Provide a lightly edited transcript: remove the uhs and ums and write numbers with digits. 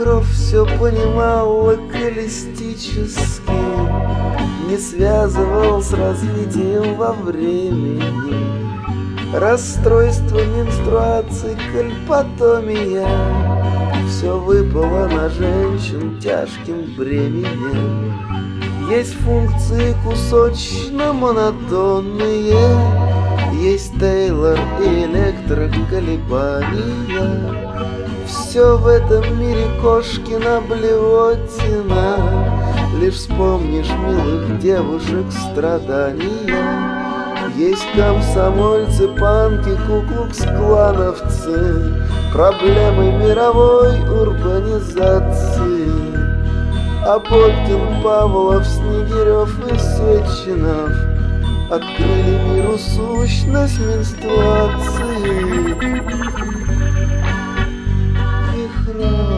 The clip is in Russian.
Покров все понимал локалистически, не связывал с развитием во времени. Расстройство менструаций, кальпотомия, все выпало на женщин тяжким бременем. Есть функции кусочно-монотонные, есть Тейлор и электроколебания. Все в этом мире кошкина блевотина, лишь вспомнишь милых девушек страдания. Есть комсомольцы, панки, куклукс-клановцы, проблемы мировой урбанизации. Апоткин, Павлов, Снегирев и Сеченов открыли миру сущность менструации. Вихрь